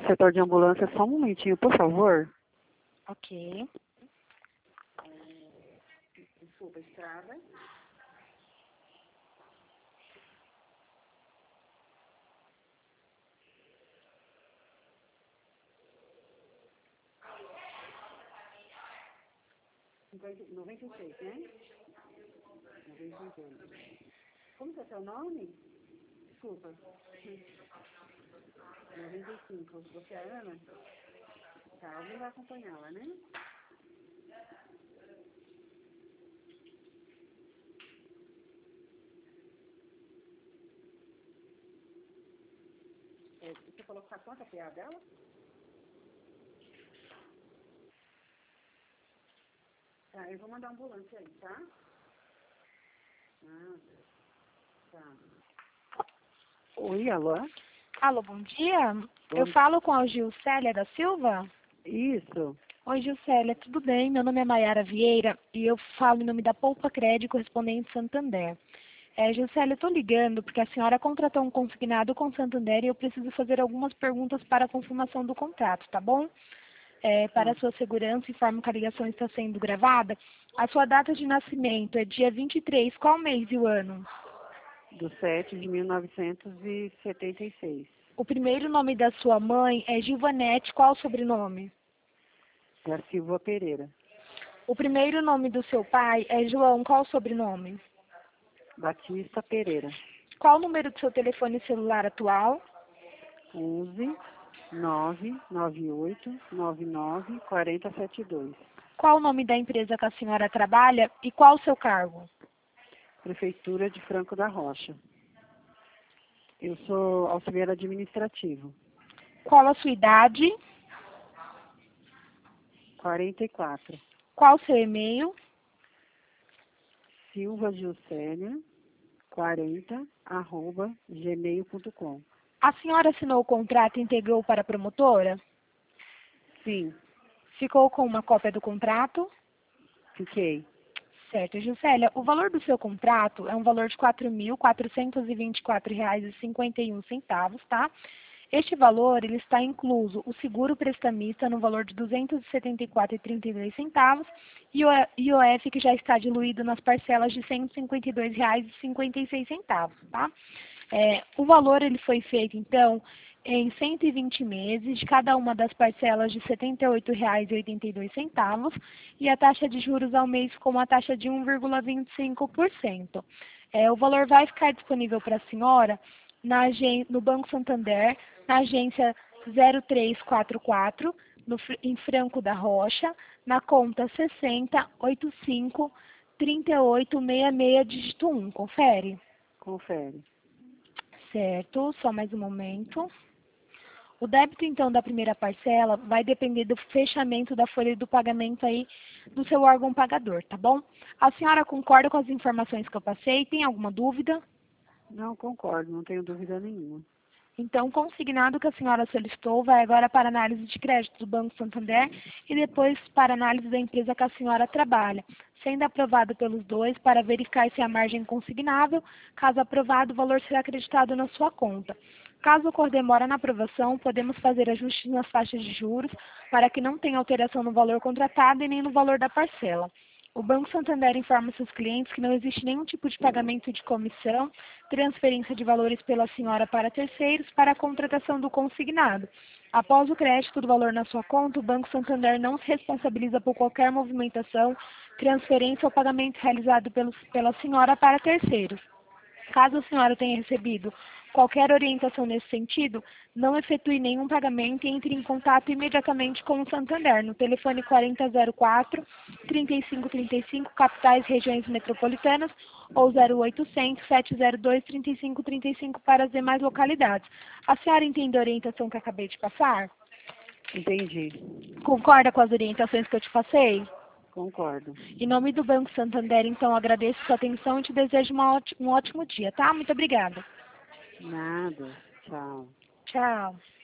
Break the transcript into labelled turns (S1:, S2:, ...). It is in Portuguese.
S1: setor de ambulância, só um momentinho, por favor.
S2: Ok.
S1: Desculpa, estrada. R$ 96, né? 96. Como que é seu nome? Desculpa. 95. Você é a Ana? Tá, alguém vai acompanhá-la, né? Você falou que quanto a PA dela? Tá, eu vou mandar uma ambulância aí, tá? Ah, tá. Oi, alô?
S2: Alô, bom dia.
S1: Bom
S2: Eu falo com a Gilcélia da Silva?
S1: Isso.
S2: Oi, Gilcélia, tudo bem? Meu nome é Maiara Vieira e eu falo em nome da Poupa Crédito correspondente Santander. Gilcélia, eu estou ligando porque a senhora contratou um consignado com Santander e eu preciso fazer algumas perguntas para a confirmação do contrato, tá bom? Para a sua segurança, informo que a ligação está sendo gravada. A sua data de nascimento é dia 23, qual mês e o ano?
S1: Do 7 de 1976.
S2: O primeiro nome da sua mãe é Gilvanete, qual o sobrenome?
S1: Da Silva Pereira.
S2: O primeiro nome do seu pai é João, qual o sobrenome?
S1: Batista Pereira.
S2: Qual o número do seu telefone celular atual?
S1: 11 998 99 4072.
S2: Qual o nome da empresa que a senhora trabalha e qual o seu cargo?
S1: Prefeitura de Franco da Rocha. Eu sou auxiliar administrativo.
S2: Qual a sua idade?
S1: 44.
S2: Qual o seu e-mail?
S1: Silva Gilcélia 40@gmail.com.
S2: A senhora assinou o contrato e integrou para a promotora?
S1: Sim,
S2: Ficou com uma cópia do contrato?
S1: fiquei.
S2: Certo, Juscelia. O valor do seu contrato é um valor de R$ 4.424,51, tá? Este valor ele está incluso o seguro prestamista no valor de R$ 274,32 e o IOF que já está diluído nas parcelas de R$ 152,56, tá? O valor ele foi feito, então, em 120 meses, de cada uma das parcelas de R$ 78,82 e a taxa de juros ao mês ficou uma taxa de 1,25%. O valor vai ficar disponível para a senhora no Banco Santander, na agência 0344, em Franco da Rocha, na conta 6085 3866, dígito 1. Confere?
S1: Confere.
S2: Certo, só mais um momento. O débito, então, da primeira parcela vai depender do fechamento da folha do pagamento aí do seu órgão pagador, tá bom? A senhora concorda com as informações que eu passei? Tem alguma dúvida?
S1: Não, concordo, não tenho dúvida nenhuma.
S2: Então, o consignado que a senhora solicitou vai agora para análise de crédito do Banco Santander e depois para análise da empresa que a senhora trabalha, sendo aprovado pelos dois para verificar se a margem é consignável. Caso aprovado, o valor será acreditado na sua conta. Caso ocorra demora na aprovação, podemos fazer ajustes nas taxas de juros para que não tenha alteração no valor contratado e nem no valor da parcela. O Banco Santander informa seus clientes que não existe nenhum tipo de pagamento de comissão, transferência de valores pela senhora para terceiros para a contratação do consignado. Após o crédito do valor na sua conta, o Banco Santander não se responsabiliza por qualquer movimentação, transferência ou pagamento realizado pela senhora para terceiros. Caso a senhora tenha recebido qualquer orientação nesse sentido, não efetue nenhum pagamento e entre em contato imediatamente com o Santander, no telefone 4004-3535, capitais, regiões metropolitanas, ou 0800-702-3535 para as demais localidades. A senhora entende a orientação que acabei de passar?
S1: Entendi.
S2: Concorda com as orientações que eu te passei?
S1: Concordo.
S2: Em nome do Banco Santander, então, agradeço sua atenção e te desejo um ótimo dia, tá? Muito obrigada.
S1: Nada. Tchau.
S2: Tchau.